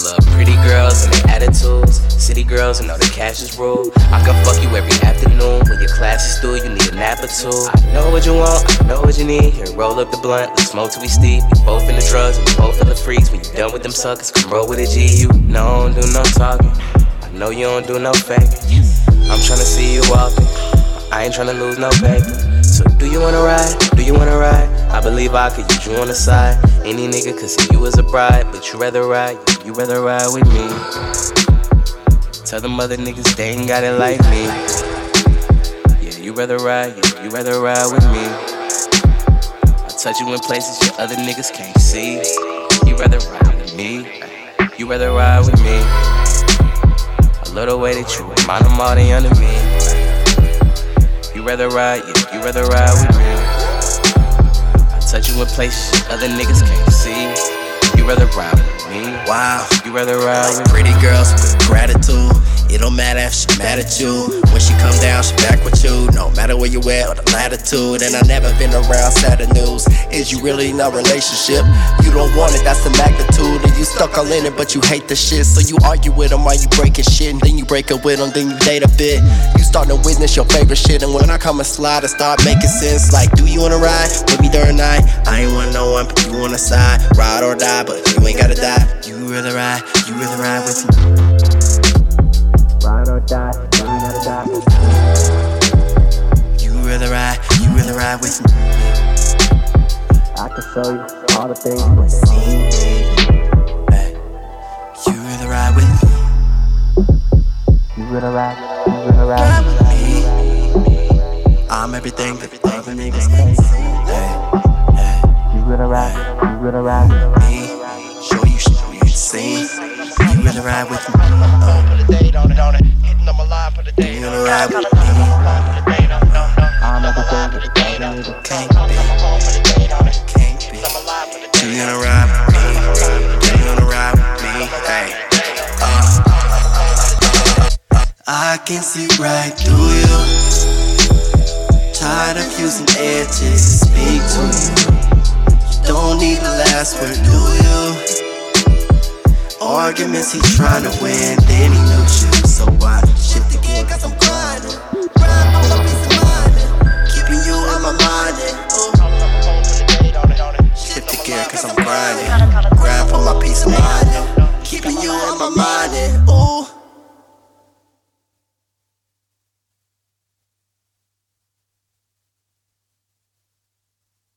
love pretty girls and their attitudes. City girls who know the cash is rule. I can fuck you every afternoon. When your class is through, you need a nap or two. I know what you want, I know what you need. Here, roll up the blunt, let's smoke till we steep. We both in the drugs, we both feel the freaks. When you done with them suckers, come roll with a G. You know I don't do no talking, I know you don't do no faking. I'm tryna see you walking, I ain't tryna lose no paper. So do you wanna ride? Do you wanna ride? I believe I could use you on the side. Any nigga could see you as a bride, but you rather ride, you rather ride with me. Tell them other niggas they ain't got it like me. Yeah, you rather ride, yeah, you rather ride with me. I touch you in places your other niggas can't see. You rather ride with me, you rather ride with me. I love the way that you remind them all they under me. You rather ride, yeah, you rather ride with me. I touch you in places other niggas can't see. You rather ride with me. Wow, you rather ride with me. Pretty girls with gratitude. It don't matter if she mad at you. When she come down, she back with you. No matter where you at or the latitude. And I never been around sad news. Is you really in a relationship? You don't want it, that's the magnitude. And you stuck all in it, but you hate the shit. So you argue with them while you breaking shit. And then you break up with them, then you date a bit. You start to witness your favorite shit. And when I come and slide, I start making sense. Like, do you wanna ride with me during night? I ain't want no one, but you on the side. Ride or die, but you ain't gotta die. You really ride with me. Ride or die, you ain't gotta die. You really ride with me. I can show you all the things you ain't seen. Hey, you really ride with me. You really ride with me. I'm everything that other niggas can't see. Hey, you really ride with me. Show you shit you ain't seen. You really ride with me. Put a date on it. Hitting on my line, put a date on it. You really ride with me. I'm everything that the other niggas can't be. You gonna ride with me. You gonna ride with me. Hey. I can see right through you. Tired of using edges to speak to you. You don't need the last word, do you? Arguments he tryna win, then he knew you. So I shift again cause I'm grinding. Grind for my peace of mind. Keeping you on my mind. Shift again cause I'm grinding. Grind for my peace of mind. Keeping you on my mind. Ooh.